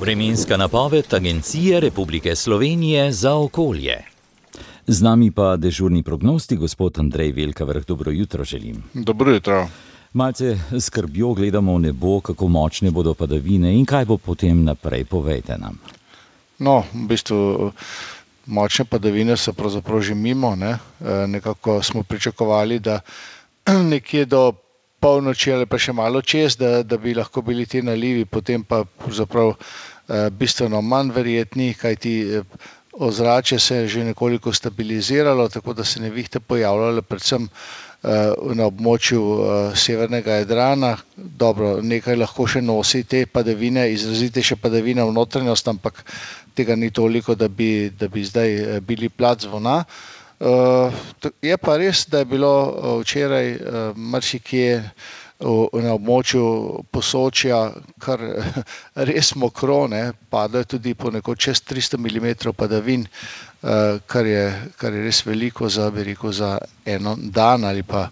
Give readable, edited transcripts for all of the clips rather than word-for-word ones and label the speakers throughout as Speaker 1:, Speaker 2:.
Speaker 1: Vremenska napoved Agencije Republike Slovenije za okolje.
Speaker 2: Z nami pa dežurni prognostik, gospod Andrej Velkavrh. Dobro jutro želim.
Speaker 3: Dobro jutro.
Speaker 2: Malce skrbjo gledamo v nebo, kako močne bodo padavine in kaj bo potem naprej, povejte nam.
Speaker 3: No, v bistvu močne padavine so pravzaprav že mimo, ne? Nekako smo pričakovali, da nekje do polnoči ali pa še malo čez, da bi lahko bili ti nalivi, potem pa pravzaprav bistveno manj verjetni, kajti ozračje se je že nekoliko stabiliziralo, tako da se nevihte pojavljale predvsem na območju severnega Jadrana. Dobro, nekaj lahko še nosi te padavine, izrazitejše padavine v notranjost, ampak tega ni toliko, da bi zdaj bili plat zvona. Je pa res, da je bilo včeraj marsikje na območju Posočja kar res mokro, ne. Padlo je tudi ponekod čez 300 mm padavin, kar je res veliko za en dan ali pa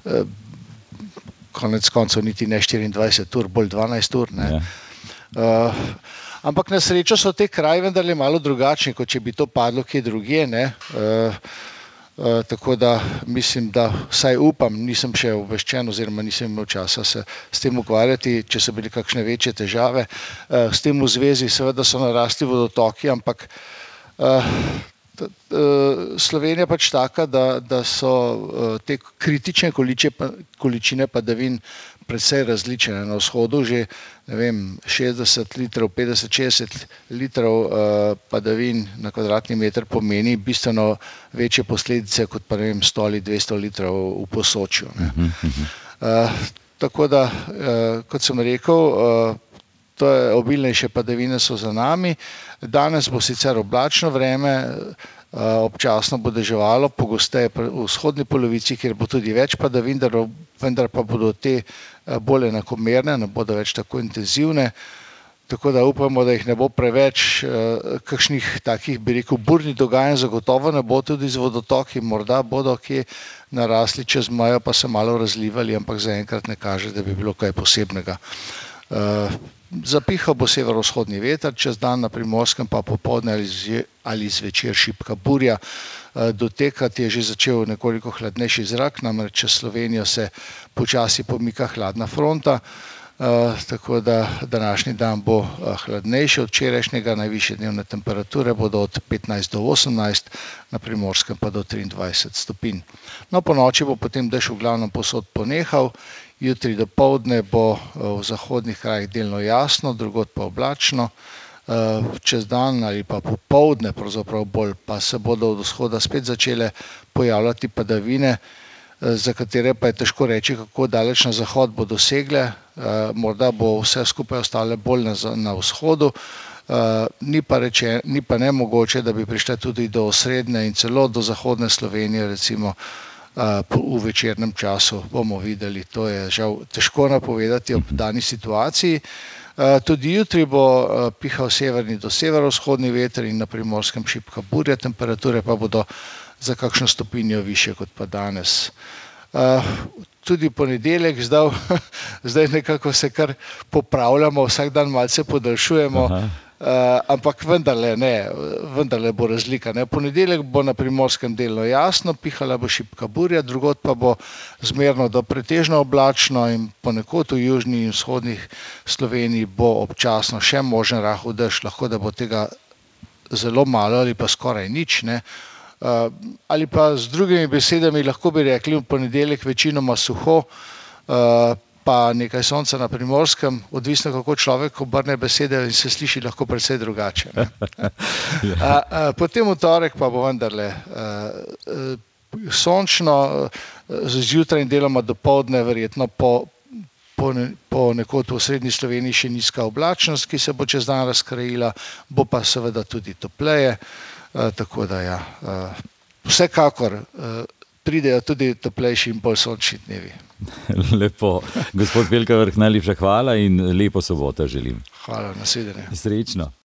Speaker 3: konec koncev niti ne 24 ur, bolj 12 ur, ne.
Speaker 2: Ja.
Speaker 3: Ampak na srečo so te kraji vendarle malo drugačni, kot če bi to padlo kje drugje, ne. Tako da mislim, da vsaj upam, nisem še obveščen oziroma nisem imel časa se s tem ukvarjati, če so bili kakšne večje težave. S tem v zvezi seveda so narasli vodotoki, ampak Slovenija pač taka, da so te kritične količine padavin precej različne. Na vzhodu že, 60 litrov, 50-60 litrov padavin na kvadratni meter pomeni bistveno večje posledice kot pa 100 ali 200 litrov v Posočju, ne. Tako da, kot sem rekel, obilnejše padavine so za nami. Danes bo sicer oblačno vreme, občasno bo deževalo, pogosteje v vzhodni polovici, kjer bo tudi več padavin, vendar pa bodo te bolj enakomerne, ne bodo več tako intenzivne. Tako da upamo, da jih ne bo preveč, kakšnih takih, bi rekel, burnih dogajanj zagotovo ne bo, tudi z vodotoki morda bodo kje narasli čez mejo, pa se malo razlivali, ampak zaenkrat ne kaže, da bi bilo kaj posebnega. Zapihal bo severovzhodni veter, čez dan na Primorskem pa popoldne ali zvečer šibka burja. Dotekati je že začel nekoliko hladnejši zrak, namreč čez Slovenijo se počasi pomika hladna fronta, tako da današnji dan bo hladnejši od včerajšnjega, najvišje dnevne temperature bodo od 15 do 18, na Primorskem pa do 23 stopinj. No, ponoči bo potem dež v glavnem povsod ponehal. Jutri dopoldne bo v zahodnih krajih delno jasno, drugod pa oblačno. Čez dan ali pa popoldne pravzaprav bolj pa se bodo od vzhoda spet začele pojavljati padavine, za katere pa je težko reči, kako daleč na zahod bodo segle. Morda bo vse skupaj ostale bolj na vzhodu. Ni pa nemogoče, da bi prišle tudi do osrednje in celo do zahodne Slovenije, recimo v večernem času, bomo videli. To je žal težko napovedati ob dani situaciji. Tudi jutri bo pihal severni do severovzhodni veter in na Primorskem šibka burja, temperature pa bodo za kakšno stopinjo višje kot pa danes. Tudi ponedeljek, zdaj nekako se kar popravljamo, vsak dan malce podaljšujemo. Ampak vendarle bo razlika, ne. Ponedeljek bo na Primorskem delno jasno, pihala bo šibka burja, drugod pa bo zmerno do pretežno oblačno in ponekod v južni in vzhodni Sloveniji bo občasno še možen rahel dež, lahko da bo tega zelo malo ali pa skoraj nič, ne. Ali pa z drugimi besedami lahko bi rekli v ponedeljek večinoma suho, pa nekaj sonca na Primorskem, odvisno kako človek obrne besede in se sliši lahko precej drugače, ne. Potem v torek pa bo vendarle sončno, zjutraj in deloma dopoldne verjetno ponekod v osrednji Sloveniji še nizka oblačnost, ki se bo čez dan razkrajila, bo pa seveda tudi topleje, tako da ja, vsekakor pridejo tudi toplejši in bolj sončni dnevi.
Speaker 2: Lepo. Gospod Velkavrh, najlepša hvala in lepo soboto želim.
Speaker 3: Hvala, nasvidenje.
Speaker 2: Srečno.